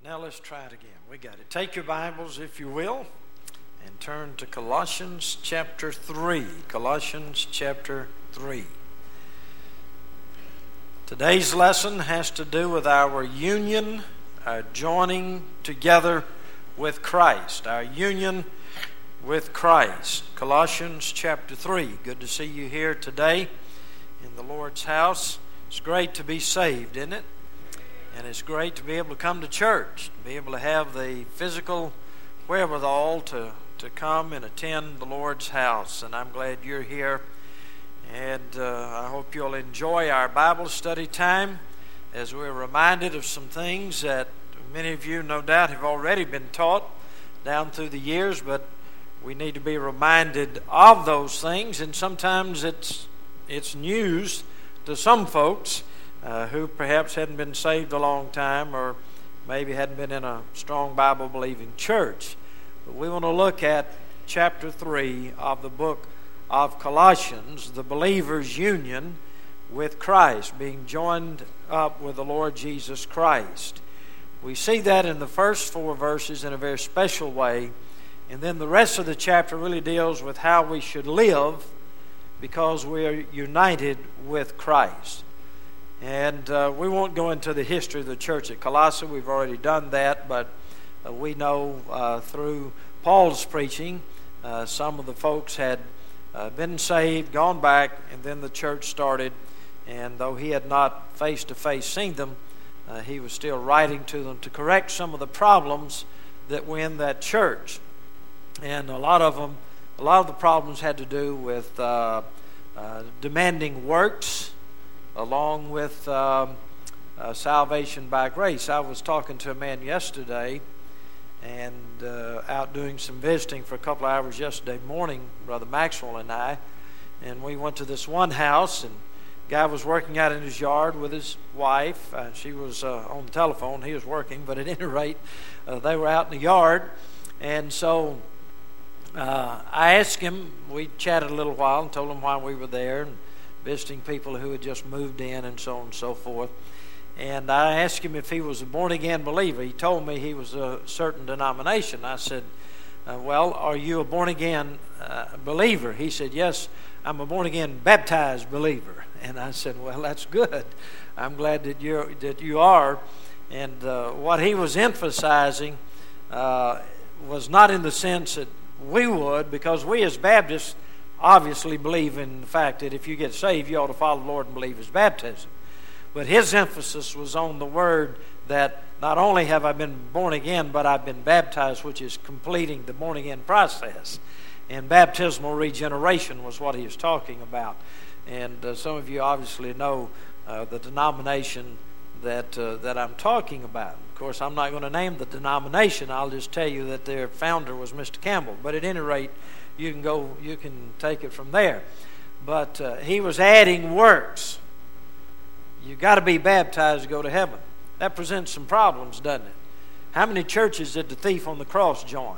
Now let's try it again. We got it. Take your Bibles, if you will, and turn to Colossians chapter 3. Colossians chapter 3. Today's lesson has to do with our union, our joining together with Christ. Our union with Christ. Colossians chapter 3. Good to see you here today in the Lord's house. It's great to be saved, isn't it? And it's great to be able to come to church, to be able to have the physical wherewithal to come and attend the Lord's house. And I'm glad you're here. And I hope you'll enjoy our Bible study time as we're reminded of some things that many of you no doubt have already been taught down through the years, but we need to be reminded of those things. And sometimes it's news to some folks who perhaps hadn't been saved a long time or maybe hadn't been in a strong Bible-believing church. But we want to look at chapter 3 of the book of Colossians, the believer's union with Christ, being joined up with the Lord Jesus Christ. We see that in the first 4 verses in a very special way, and then the rest of the chapter really deals with how we should live because we are united with Christ. And we won't go into the history of the church at Colossae. We've already done that, but we know through Paul's preaching, some of the folks had been saved, gone back, and then the church started. And though he had not face-to-face seen them, he was still writing to them to correct some of the problems that were in that church. And a lot of the problems had to do with demanding works, along with salvation by grace. I was talking to a man yesterday and out doing some visiting for a couple of hours yesterday morning, Brother Maxwell and I, and we went to this one house, and the guy was working out in his yard with his wife. She was on the telephone. He was working, but at any rate, they were out in the yard. And so I asked him, we chatted a little while and told him why we were there, and visiting people who had just moved in and so on and so forth. And I asked him if he was a born-again believer. He told me he was a certain denomination. I said, well, are you a born-again believer? He said, yes, I'm a born-again baptized believer. And I said, well, that's good. I'm glad that you are. And what he was emphasizing was not in the sense that we would, because we as Baptists obviously believe in the fact that if you get saved, you ought to follow the Lord and believe His baptism. But his emphasis was on the word that not only have I been born again, but I've been baptized, which is completing the born again process. And baptismal regeneration was what he was talking about. And some of you obviously know the denomination that I'm talking about. Of course, I'm not going to name the denomination. I'll just tell you that their founder was Mr. Campbell. But at any rate, you can take it from there. But he was adding works. You've got to be baptized to go to heaven. That presents some problems, doesn't it? How many churches did the thief on the cross join?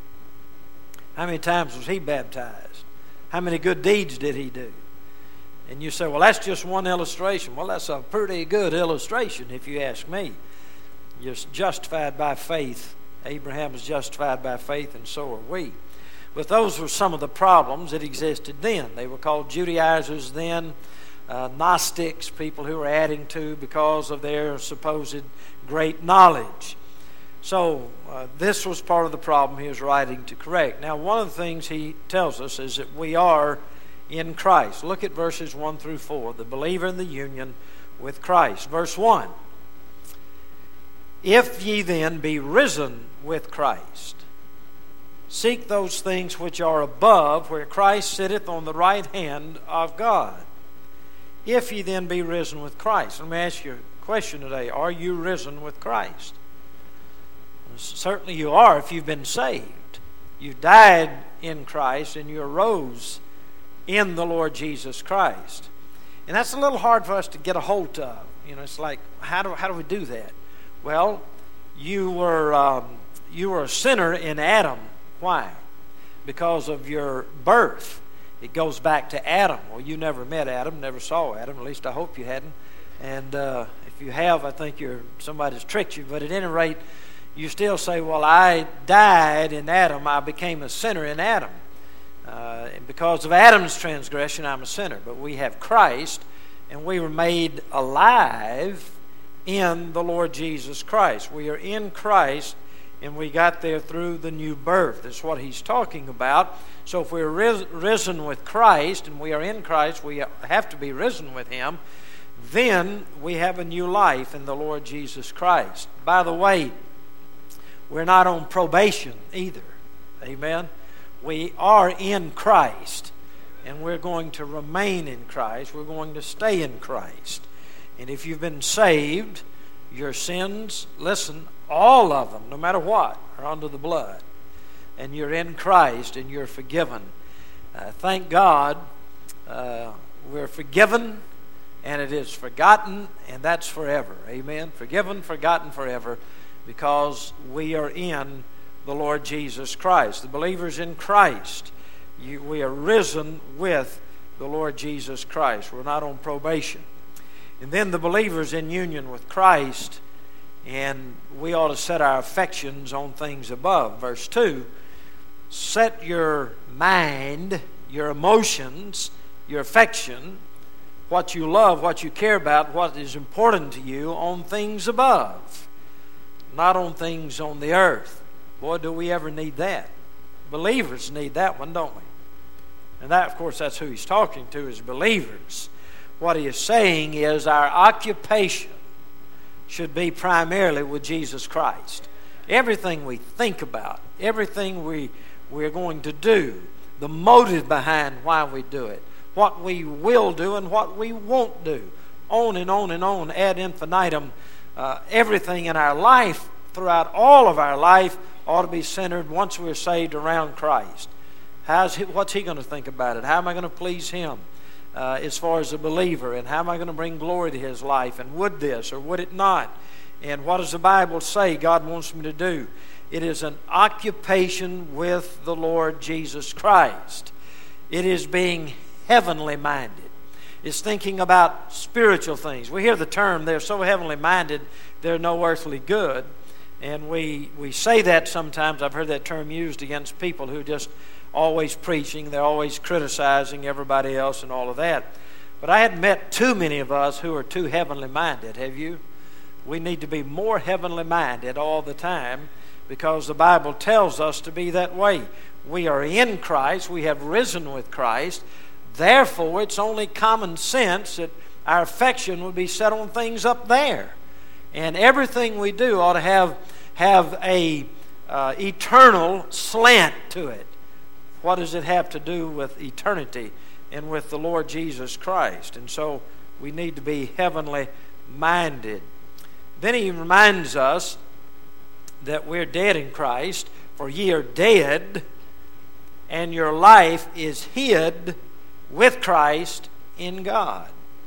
How many times was he baptized? How many good deeds did he do? And you say, well, that's just one illustration. Well, that's a pretty good illustration if you ask me. You're justified by faith. Abraham was justified by faith, and so are we. But those were some of the problems that existed then. They were called Judaizers then, Gnostics, people who were adding to because of their supposed great knowledge. So this was part of the problem he was writing to correct. Now, one of the things he tells us is that we are in Christ. Look at verses 1 through 4, the believer in the union with Christ. Verse 1, if ye then be risen with Christ, seek those things which are above, where Christ sitteth on the right hand of God. If ye then be risen with Christ. Let me ask you a question today. Are you risen with Christ? Certainly you are if you've been saved. You died in Christ and you arose in the Lord Jesus Christ. And that's a little hard for us to get a hold of. You know, it's like, how do we do that? Well, you were a sinner in Adam. Why? Because of your birth. It goes back to Adam. Well, you never met Adam, never saw Adam. At least I hope you hadn't. And if you have, I think somebody's tricked you. But at any rate, you still say, well, I died in Adam. I became a sinner in Adam. And because of Adam's transgression, I'm a sinner. But we have Christ, and we were made alive in the Lord Jesus Christ. We are in Christ, and we got there through the new birth. That's what he's talking about. So if we're risen with Christ, and we are in Christ, we have to be risen with him, then we have a new life in the Lord Jesus Christ. By the way, we're not on probation either. Amen? We are in Christ, and we're going to remain in Christ. We're going to stay in Christ. And if you've been saved, your sins, listen, all of them, no matter what, are under the blood. And you're in Christ, and you're forgiven. Thank God we're forgiven, and it is forgotten, and that's forever. Amen? Forgiven, forgotten forever, because we are in the Lord Jesus Christ. The believers in Christ, we are risen with the Lord Jesus Christ. We're not on probation. And then the believers in union with Christ, and we ought to set our affections on things above. Verse 2, set your mind, your emotions, your affection, what you love, what you care about, what is important to you, on things above, not on things on the earth. Boy, do we ever need that. Believers need that one, don't we? And that, of course, that's who he's talking to, is believers. What he is saying is our occupation should be primarily with Jesus Christ. Everything we think about, everything we're going to do, the motive behind why we do it, what we will do and what we won't do, on and on and on, ad infinitum, everything in our life, throughout all of our life, ought to be centered, once we're saved, around Christ. What's he going to think about it? How am I going to please him as far as a believer? And how am I going to bring glory to his life? And would this or would it not? And what does the Bible say God wants me to do? It is an occupation with the Lord Jesus Christ. It is being heavenly minded. It's thinking about spiritual things. We hear the term, they're so heavenly minded, they're no earthly good. And we say that sometimes. I've heard that term used against people who just always preaching. They're always criticizing everybody else and all of that. But I hadn't met too many of us who are too heavenly minded. Have you? We need to be more heavenly minded all the time, because the Bible tells us to be that way. We are in Christ. We have risen with Christ. Therefore, it's only common sense that our affection would be set on things up there. And everything we do ought to have a eternal slant to it. What does it have to do with eternity and with the Lord Jesus Christ? And so we need to be heavenly minded. Then he reminds us that we're dead in Christ, for ye are dead, and your life is hid with Christ in God.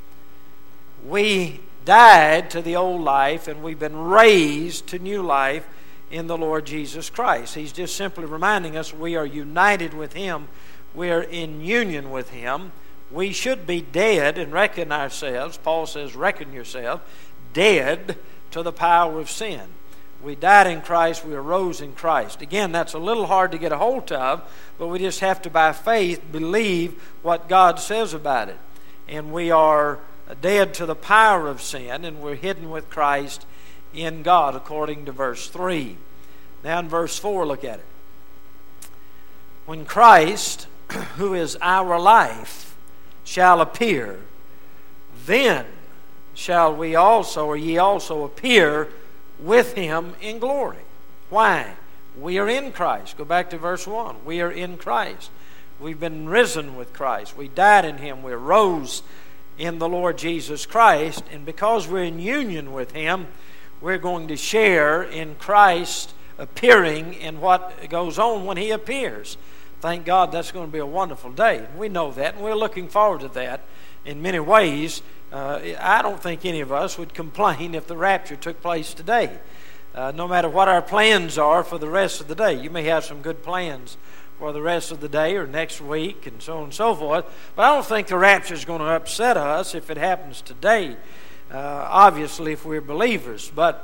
We died to the old life, and we've been raised to new life in the Lord Jesus Christ. He's just simply reminding us we are united with him. We are in union with him. We should be dead and reckon ourselves, Paul says, reckon yourself, dead to the power of sin. We died in Christ, we arose in Christ. Again, that's a little hard to get a hold of, but we just have to, by faith, believe what God says about it. And we are dead to the power of sin, and we're hidden with Christ in God, according to verse 3. Now in verse 4, look at it. When Christ, who is our life, shall appear, then shall we also, or ye also, appear with him in glory. Why? We are in Christ. Go back to verse 1. We are in Christ. We've been risen with Christ. We died in him. We arose in the Lord Jesus Christ. And because we're in union with him, we're going to share in Christ appearing in what goes on when he appears. Thank God, that's going to be a wonderful day. We know that, and we're looking forward to that in many ways. I don't think any of us would complain if the rapture took place today. No matter what our plans are for the rest of the day. You may have some good plans for the rest of the day or next week and so on and so forth. But I don't think the rapture is going to upset us if it happens today. Obviously, if we're believers. But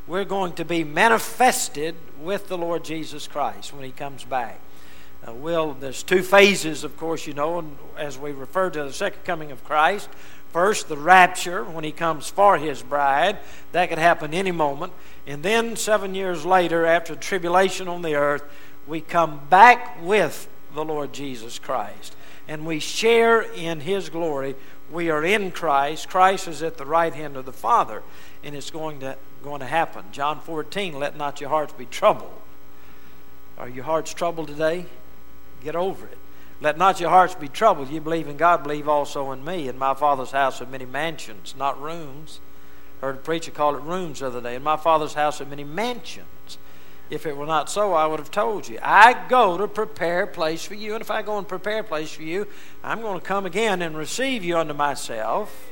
we're going to be manifested with the Lord Jesus Christ when He comes back. There's two phases, of course, and as we refer to the second coming of Christ. First, the rapture, when He comes for His bride. That could happen any moment. And then 7 years later, after tribulation on the earth, we come back with the Lord Jesus Christ. And we share in His glory. We are in Christ. Christ is at the right hand of the Father. And it's going to happen. John 14, let not your hearts be troubled. Are your hearts troubled today? Get over it. Let not your hearts be troubled. You believe in God, believe also in me. In my Father's house are many mansions, not rooms. Heard a preacher call it rooms the other day. In my Father's house are many mansions. If it were not so, I would have told you. I go to prepare a place for you. And if I go and prepare a place for you, I'm going to come again and receive you unto myself,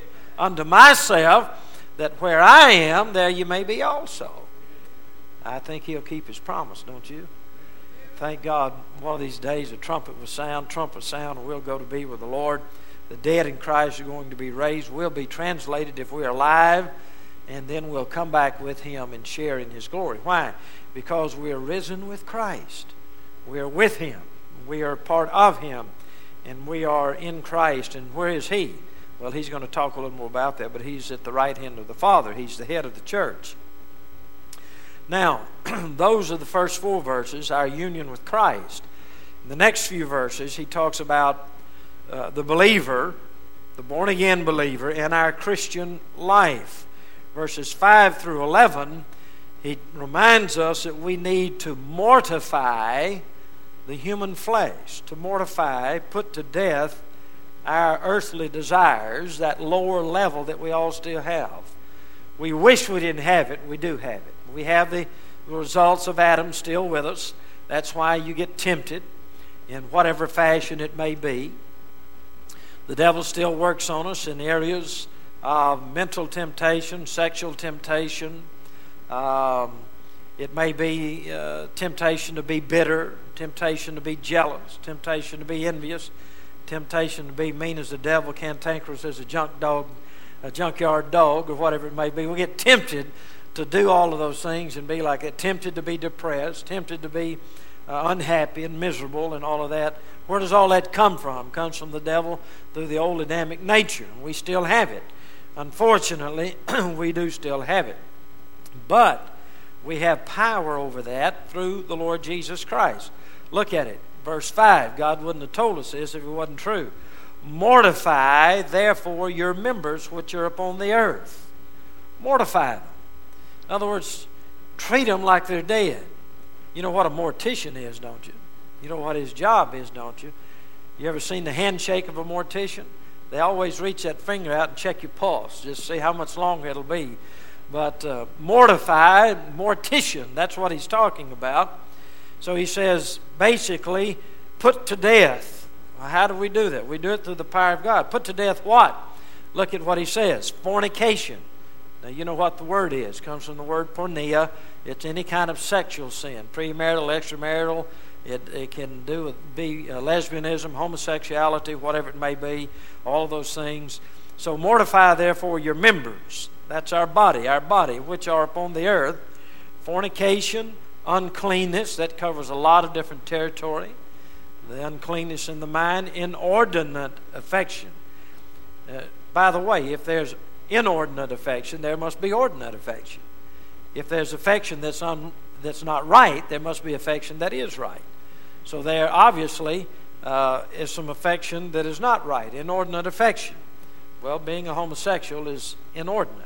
that where I am, there you may be also. I think He'll keep His promise, don't you? Thank God, one of these days a trumpet will sound, and we'll go to be with the Lord. The dead in Christ are going to be raised. We'll be translated if we're alive, and then we'll come back with Him and share in His glory. Why? Because we are risen with Christ. We are with Him. We are part of Him, and we are in Christ. And where is He? Well, He's going to talk a little more about that, but He's at the right hand of the Father. He's the head of the church. Now, those are the first 4 verses, our union with Christ. In the next few verses, he talks about the believer, the born-again believer, and our Christian life. Verses 5 through 11, he reminds us that we need to mortify the human flesh, to mortify, put to death our earthly desires, that lower level that we all still have. We wish we didn't have it, we do have it. We have the results of Adam still with us. That's why you get tempted in whatever fashion it may be. The devil still works on us in areas of mental temptation, sexual temptation. It may be temptation to be bitter, temptation to be jealous, temptation to be envious, temptation to be mean as the devil, cantankerous as a junkyard dog, or whatever it may be. We get tempted to do all of those things and be like that, tempted to be depressed, tempted to be unhappy and miserable and all of that. Where does all that come from? It comes from the devil through the old Adamic nature. We still have it. Unfortunately, we do still have it. But we have power over that through the Lord Jesus Christ. Look at it. Verse 5. God wouldn't have told us this if it wasn't true. Mortify, therefore, your members which are upon the earth. Mortify them. In other words, treat them like they're dead. You know what a mortician is, don't you? You know what his job is, don't you? You ever seen the handshake of a mortician? They always reach that finger out and check your pulse, just see how much longer it'll be. But mortify, mortician, that's what he's talking about. So he says, basically, put to death. Well, how do we do that? We do it through the power of God. Put to death what? Look at what he says. Fornication. Now, you know what the word is. It comes from the word porneia. It's any kind of sexual sin. Premarital, extramarital. It can be lesbianism, homosexuality, whatever it may be. All of those things. So mortify, therefore, your members. That's our body, which are upon the earth. Fornication, uncleanness. That covers a lot of different territory. The uncleanness in the mind. Inordinate affection. By the way, if there's inordinate affection, there must be ordinate affection. If there's affection that's not right, there must be affection that is right. So there obviously is some affection that is not right, inordinate affection. Well, being a homosexual is inordinate.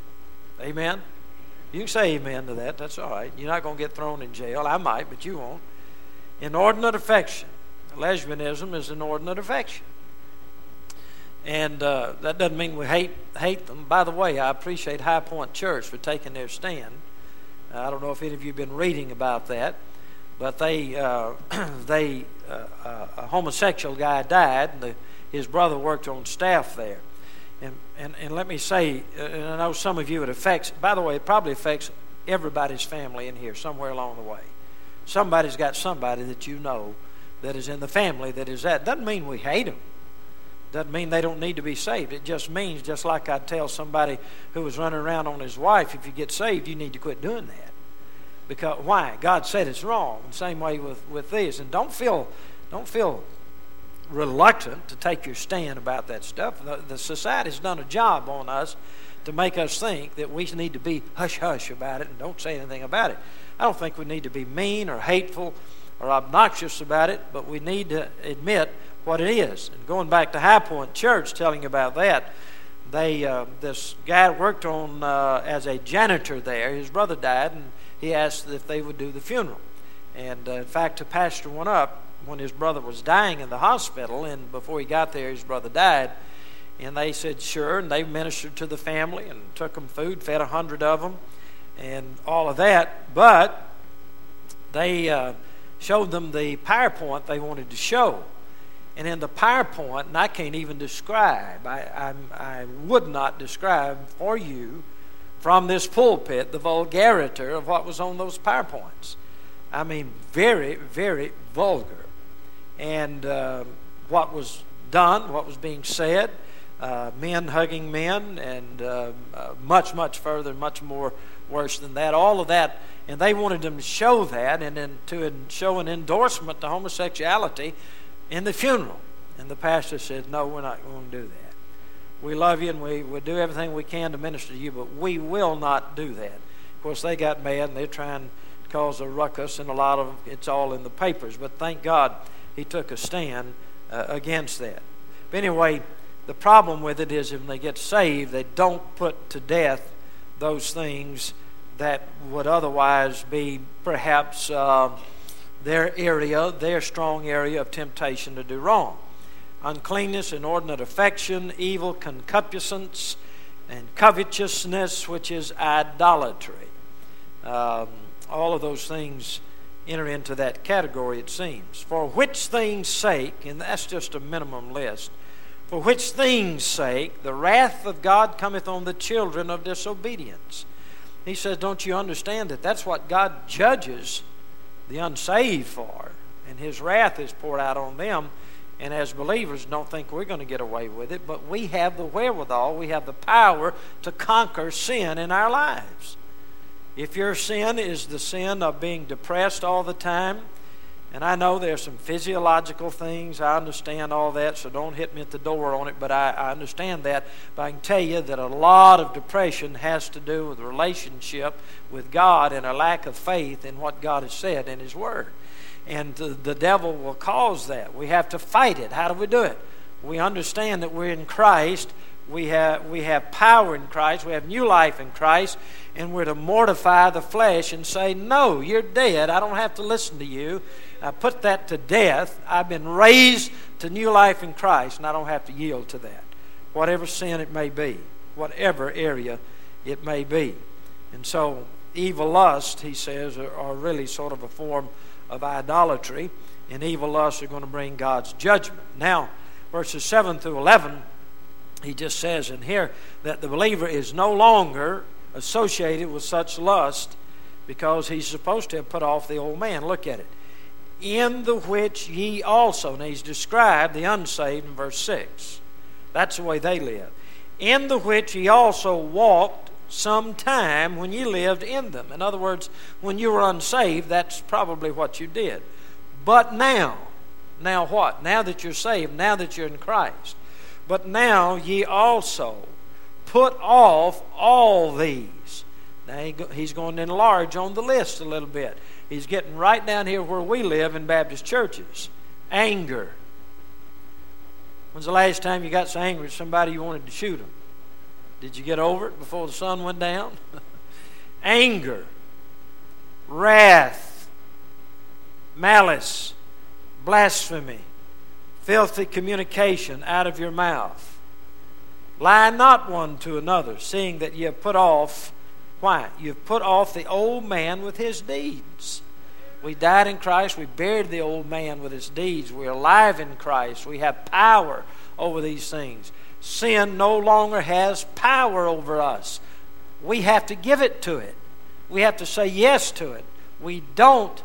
Amen? You can say amen to that. That's all right. You're not going to get thrown in jail. I might, but you won't. Inordinate affection. Lesbianism is inordinate affection. And that doesn't mean we hate them. By the way, I appreciate High Point Church for taking their stand. I don't know if any of you have been reading about that, but a homosexual guy died, and his brother worked on staff there. And let me say, and I know some of you it affects, by the way, it probably affects everybody's family in here somewhere along the way. Somebody's got somebody that you know that is in the family that is that. Doesn't mean we hate them. Doesn't mean they don't need to be saved. It just means, just like I'd tell somebody who was running around on his wife, if you get saved, you need to quit doing that. Because why? God said it's wrong. The same way with this. And don't feel reluctant to take your stand about that stuff. The society's done a job on us to make us think that we need to be hush-hush about it and don't say anything about it. I don't think we need to be mean or hateful or obnoxious about it, but we need to admit what it is. And going back to High Point Church, telling you about that, this guy worked on as a janitor there. His brother died, and he asked if they would do the funeral. And in fact, the pastor went up when his brother was dying in the hospital, and before he got there, his brother died. And they said sure, and they ministered to the family and took them food, fed 100 of them, and all of that. But they showed them the PowerPoint they wanted to show. And in the PowerPoint, and I can't even describe, I would not describe for you from this pulpit the vulgarity of what was on those PowerPoints. I mean, very, very vulgar. And what was done, what was being said, men hugging men, and much, much further, much more worse than that, all of that. And they wanted them to show that and then to show an endorsement to homosexuality in the funeral. And the pastor said, no, we're not going to do that. We love you and we do everything we can to minister to you, but we will not do that. Of course, they got mad and they're trying to cause a ruckus, and a lot of it's all in the papers. But thank God he took a stand against that. But anyway, the problem with it is when they get saved, they don't put to death those things that would otherwise be perhaps their strong area of temptation to do wrong. Uncleanness, inordinate affection, evil concupiscence, and covetousness, which is idolatry. All of those things enter into that category, it seems. For which things' sake, and that's just a minimum list, for which things' sake the wrath of God cometh on the children of disobedience. He says, don't you understand that that's what God judges the unsaved for? And his wrath is poured out on them. And as believers, don't think we're going to get away with it, but we have the wherewithal, we have the power to conquer sin in our lives. If your sin is the sin of being depressed all the time, and I know there's some physiological things, I understand all that, so don't hit me at the door on it, but I understand that. But I can tell you that a lot of depression has to do with relationship with God and a lack of faith in what God has said in his Word. And the devil will cause that. We have to fight it. How do we do it? We understand that we're in Christ. We have power in Christ. We have new life in Christ. And we're to mortify the flesh and say, no, you're dead. I don't have to listen to you. I put that to death. I've been raised to new life in Christ, and I don't have to yield to that. Whatever sin it may be, whatever area it may be. And so evil lust, he says, are really sort of a form of idolatry, and evil lusts are going to bring God's judgment. Now, verses 7 through 11, he just says in here that the believer is no longer associated with such lust because he's supposed to have put off the old man. Look at it. In the which ye also, now he's described the unsaved in verse 6. That's the way they live. In the which ye also walked some time when ye lived in them. In other words, when you were unsaved, that's probably what you did. But now what? Now that you're saved, now that you're in Christ. But now ye also put off all these. Now he's going to enlarge on the list a little bit. He's getting right down here where we live in Baptist churches. Anger. When's the last time you got so angry at somebody you wanted to shoot them? Did you get over it before the sun went down? Anger, wrath, malice, blasphemy, filthy communication out of your mouth. Lie not one to another, seeing that ye have put off, why? You've put off the old man with his deeds. We died in Christ. We buried the old man with his deeds. We're alive in Christ. We have power over these things. Sin no longer has power over us. We have to give it to it. We have to say yes to it. We don't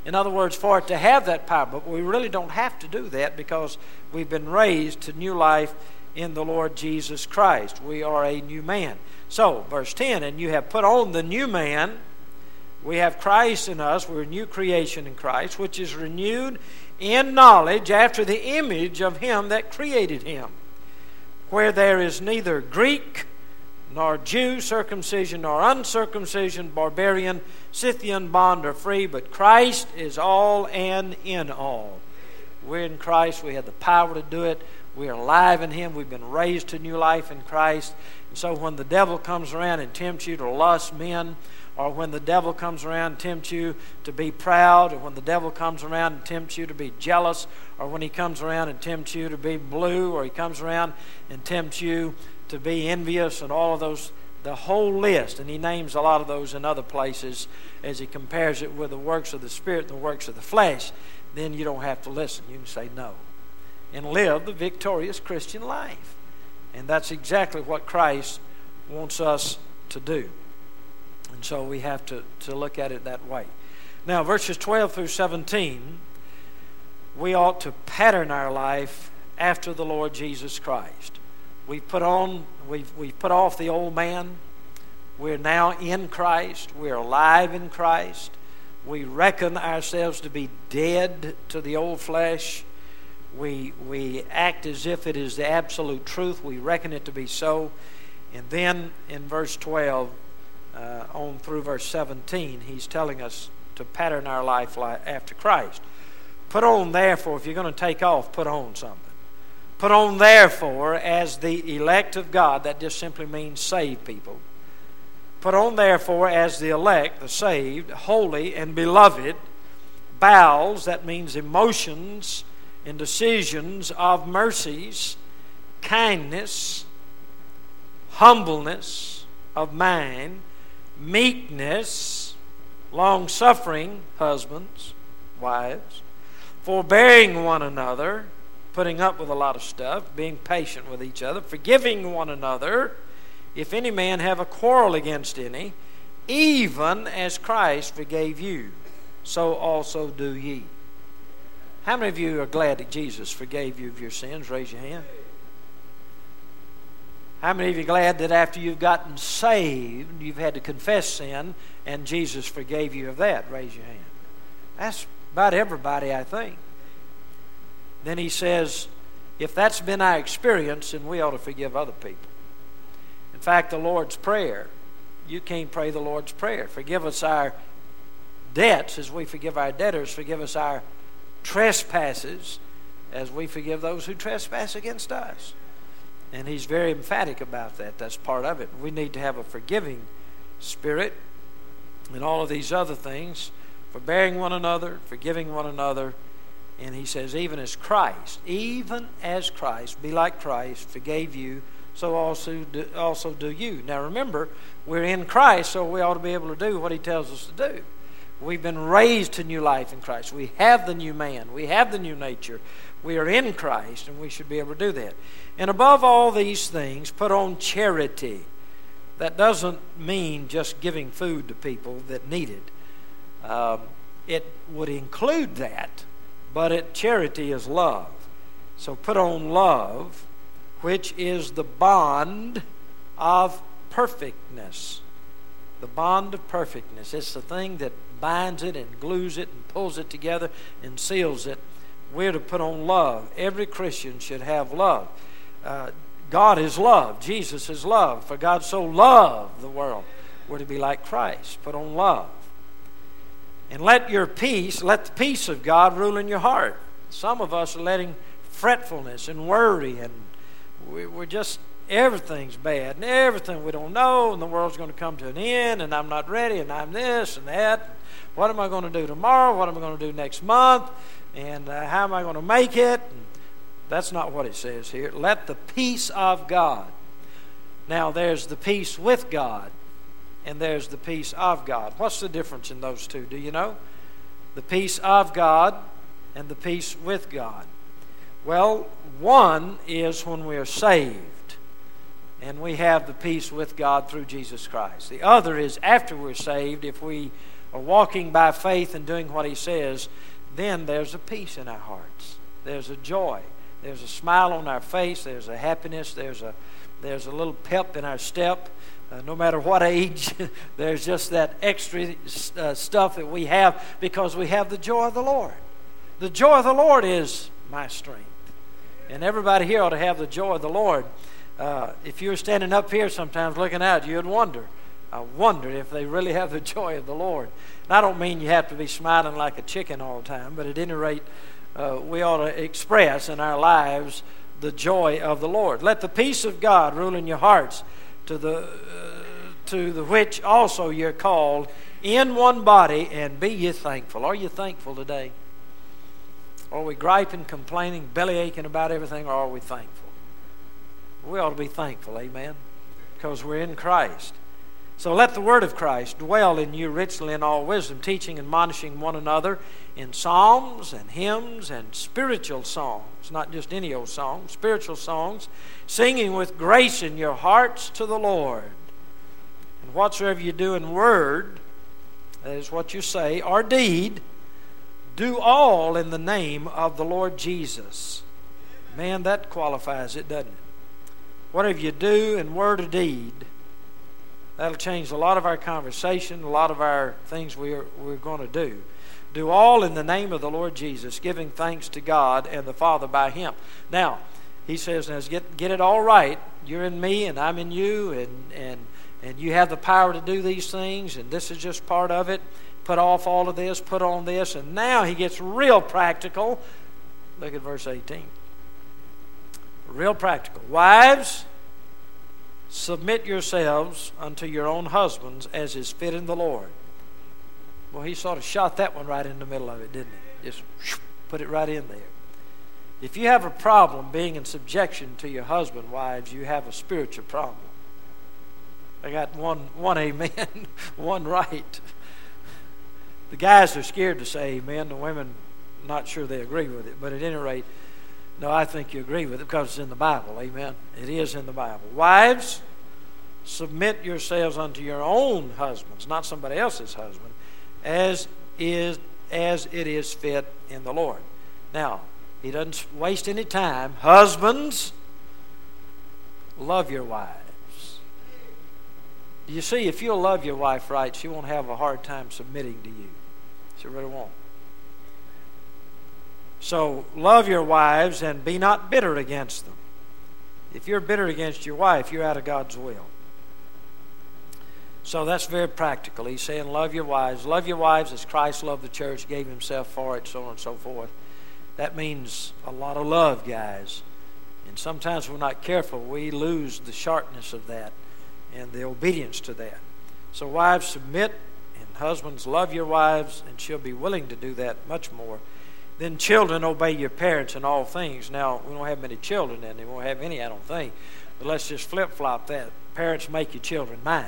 In other words, for it to have that power. But we really don't have to do that because we've been raised to new life in the Lord Jesus Christ. We are a new man. So, verse 10, and you have put on the new man. We have Christ in us. We're a new creation in Christ, which is renewed in knowledge after the image of him that created him, where there is neither Greek nor Jew, circumcision nor uncircumcision, barbarian, Scythian, bond or free, but Christ is all and in all. We're in Christ. We have the power to do it. We are alive in him. We've been raised to new life in Christ. And so when the devil comes around and tempts you to lust men, or when the devil comes around and tempts you to be proud, or when the devil comes around and tempts you to be jealous, or when he comes around and tempts you to be blue, or he comes around and tempts you to be envious, and all of those, the whole list, and he names a lot of those in other places as he compares it with the works of the Spirit and the works of the flesh, then you don't have to listen. You can say no and live the victorious Christian life. And that's exactly what Christ wants us to do. And so we have to look at it that way. Now, verses 12 through 17, we ought to pattern our life after the Lord Jesus Christ. We've put off the old man. We're now in Christ. We're alive in Christ. We reckon ourselves to be dead to the old flesh. We act as if it is the absolute truth. We reckon it to be so. And then in verse 12 on through verse 17, he's telling us to pattern our life after Christ. Put on, therefore, if you're going to take off, put on something. Put on, therefore, as the elect of God. That just simply means saved people. Put on, therefore, as the elect, the saved, holy and beloved, bowels, that means emotions and decisions of mercies, kindness, humbleness of mind, meekness, long-suffering, husbands, wives, forbearing one another, putting up with a lot of stuff, being patient with each other, forgiving one another, if any man have a quarrel against any, even as Christ forgave you, so also do ye. How many of you are glad that Jesus forgave you of your sins? Raise your hand. How many of you are glad that after you've gotten saved, you've had to confess sin, and Jesus forgave you of that? Raise your hand. That's about everybody, I think. Then he says, if that's been our experience, then we ought to forgive other people. In fact, the Lord's Prayer, you can't pray the Lord's Prayer. Forgive us our debts as we forgive our debtors. Forgive us our trespasses as we forgive those who trespass against us. And he's very emphatic about that. That's part of it. We need to have a forgiving spirit and all of these other things, forbearing one another, forgiving one another. And he says, even as Christ, be like Christ, forgave you, so also do you. Now remember, we're in Christ, so we ought to be able to do what he tells us to do. We've been raised to new life in Christ. We have the new man. We have the new nature. We are in Christ, and we should be able to do that. And above all these things, put on charity. That doesn't mean just giving food to people that need it. It would include that, but charity is love. So put on love, which is the bond of perfectness. The bond of perfectness. It's the thing that binds it and glues it and pulls it together and seals it. We're to put on love. Every Christian should have love. God is love. Jesus is love. For God so loved the world. We're to be like Christ. Put on love. And let the peace of God rule in your heart. Some of us are letting fretfulness and worry, and we're just, everything's bad, and everything we don't know, and the world's going to come to an end, and I'm not ready, and I'm this and that. What am I going to do tomorrow? What am I going to do next month? And how am I going to make it? And that's not what it says here. Let the peace of God. Now, there's the peace with God, and there's the peace of God. What's the difference in those two? Do you know? The peace of God and the peace with God. Well, one is when we are saved, and we have the peace with God through Jesus Christ. The other is after we're saved, if we are walking by faith and doing what He says, then there's a peace in our hearts. There's a joy. There's a smile on our face. There's a happiness. There's a little pep in our step. No matter what age, there's just that extra stuff that we have because we have the joy of the Lord. The joy of the Lord is my strength. And everybody here ought to have the joy of the Lord. If you were standing up here sometimes looking out, you'd wonder. I wondered if they really have the joy of the Lord. And I don't mean you have to be smiling like a chicken all the time, but at any rate, we ought to express in our lives the joy of the Lord. Let the peace of God rule in your hearts, to the which also you're called in one body, and be ye thankful. Are you thankful today? Are we griping, complaining, belly aching about everything, or are we thankful? We ought to be thankful, amen, because we're in Christ. So let the word of Christ dwell in you richly in all wisdom, teaching and admonishing one another in psalms and hymns and spiritual songs, not just any old song, spiritual songs, singing with grace in your hearts to the Lord. And whatsoever you do in word, that is what you say, or deed, do all in the name of the Lord Jesus. Man, that qualifies it, doesn't it? Whatever you do in word or deed, that'll change a lot of our conversation, a lot of our things we're going to do. Do all in the name of the Lord Jesus, giving thanks to God and the Father by Him. Now, he says, now get it all right. You're in me and I'm in you, and you have the power to do these things, and this is just part of it. Put off all of this, put on this, and now he gets real practical. Look at verse 18. Real practical. Wives, submit yourselves unto your own husbands as is fit in the Lord. Well, he sort of shot that one right in the middle of it, didn't he? Just put it right in there. If you have a problem being in subjection to your husband, wives, you have a spiritual problem. I got one amen, one right. The guys are scared to say amen. The women, not sure they agree with it. But at any rate, no, I think you agree with it because it's in the Bible. Amen. It is in the Bible. Wives, submit yourselves unto your own husbands, not somebody else's husband, as it is fit in the Lord. Now, he doesn't waste any time. Husbands, love your wives. You see, if you'll love your wife right, she won't have a hard time submitting to you. She really won't. So, love your wives and be not bitter against them. If you're bitter against your wife, you're out of God's will. So that's very practical. He's saying love your wives. Love your wives as Christ loved the church, gave himself for it, so on and so forth. That means a lot of love, guys. And sometimes we're not careful. We lose the sharpness of that and the obedience to that. So wives, submit, and husbands, love your wives, and she'll be willing to do that much more. Then children, obey your parents in all things. Now, we don't have many children, and we won't have any, I don't think. But let's just flip-flop that. Parents, make your children mine.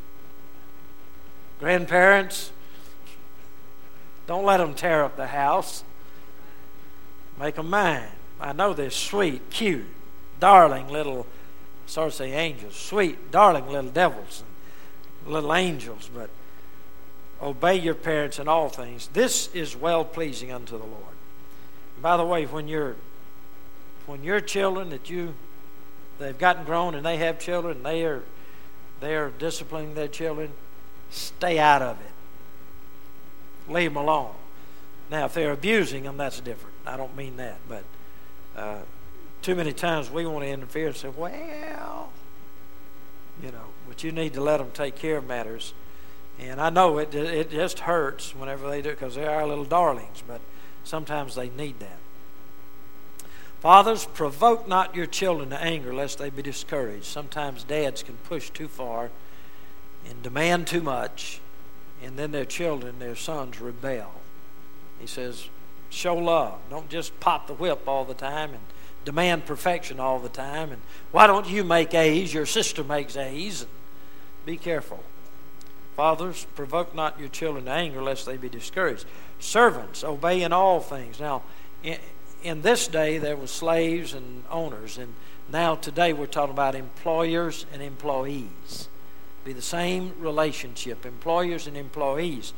Grandparents, don't let them tear up the house. Make them mine. I know they're sweet, cute, darling little, sorry to say angels, sweet, darling little devils and little angels, but obey your parents in all things. This is well-pleasing unto the Lord. And by the way, when your children they've gotten grown and they have children, they are disciplining their children, stay out of it. Leave them alone. Now, if they're abusing them, that's different. I don't mean that, but too many times we want to interfere and say, well, but you need to let them take care of matters. And I know it just hurts whenever they do it because they are little darlings, but sometimes they need that. Fathers, provoke not your children to anger lest they be discouraged. Sometimes dads can push too far and demand too much, and then their children, their sons, rebel. He says, show love. Don't just pop the whip all the time and demand perfection all the time. And why don't you make A's? Your sister makes A's. And be careful. Fathers, provoke not your children to anger lest they be discouraged. Servants, obey in all things. Now, in this day there were slaves and owners, and now today we're talking about employers and employees. Be the same relationship, employers and employees.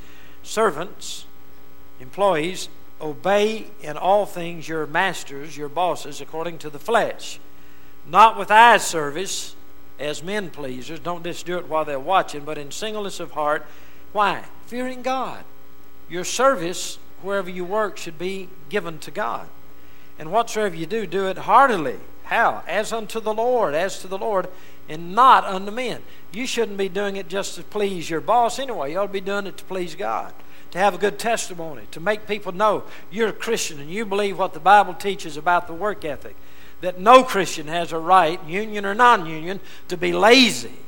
servants, employees, obey in all things your masters, your bosses, according to the flesh, not with eye service as men pleasers. Don't just do it while they're watching, but in singleness of heart. Why? Fearing God. Your service, wherever you work, should be given to God. And whatsoever you do, do it heartily. How? As unto the Lord, as to the Lord, and not unto men. You shouldn't be doing it just to please your boss anyway. You ought to be doing it to please God, to have a good testimony, to make people know you're a Christian and you believe what the Bible teaches about the work ethic, that no Christian has a right, union or non-union, to be lazy.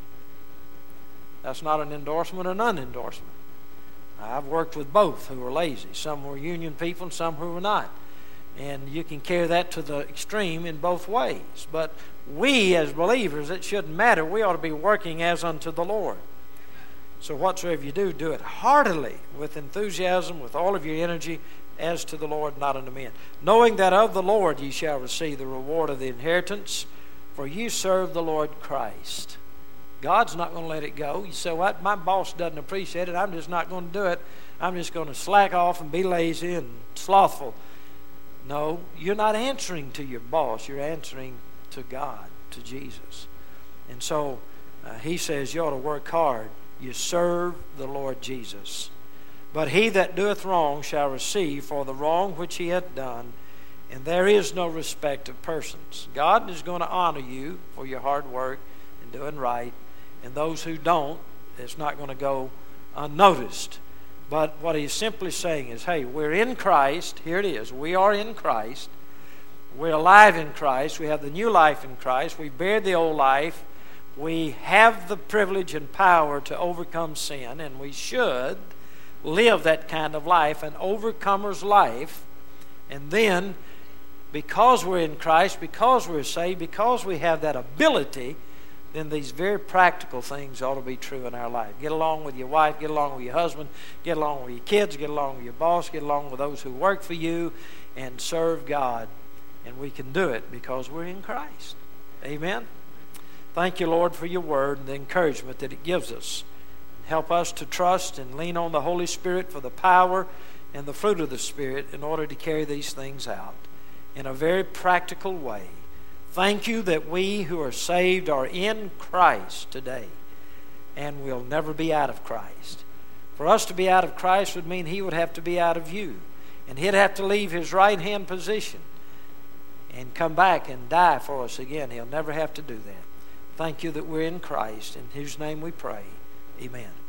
That's not an endorsement or non-endorsement. I've worked with both who were lazy. Some were union people and some who were not. And you can carry that to the extreme in both ways. But we as believers, it shouldn't matter. We ought to be working as unto the Lord. So whatsoever you do, do it heartily, with enthusiasm, with all of your energy, as to the Lord, not unto men. Knowing that of the Lord ye shall receive the reward of the inheritance, for you serve the Lord Christ. God's not going to let it go. You say, what? My boss doesn't appreciate it. I'm just not going to do it. I'm just going to slack off and be lazy and slothful. No, you're not answering to your boss. You're answering to God, to Jesus. And so he says you ought to work hard. You serve the Lord Jesus. But he that doeth wrong shall receive for the wrong which he hath done, and there is no respect of persons. God is going to honor you for your hard work and doing right, and those who don't, it's not going to go unnoticed. But what he's simply saying is, hey, we're in Christ. Here it is. We are in Christ. We're alive in Christ. We have the new life in Christ. We bear the old life. We have the privilege and power to overcome sin, and we should live that kind of life, an overcomer's life. And then, because we're in Christ, because we're saved, because we have that ability, then these very practical things ought to be true in our life. Get along with your wife, get along with your husband, get along with your kids, get along with your boss, get along with those who work for you, and serve God. And we can do it because we're in Christ. Amen? Thank you, Lord, for your word and the encouragement that it gives us. Help us to trust and lean on the Holy Spirit for the power and the fruit of the Spirit in order to carry these things out in a very practical way. Thank you that we who are saved are in Christ today, and we'll never be out of Christ. For us to be out of Christ would mean he would have to be out of you, and he'd have to leave his right-hand position and come back and die for us again. He'll never have to do that. Thank you that we're in Christ, in whose name we pray. Amen.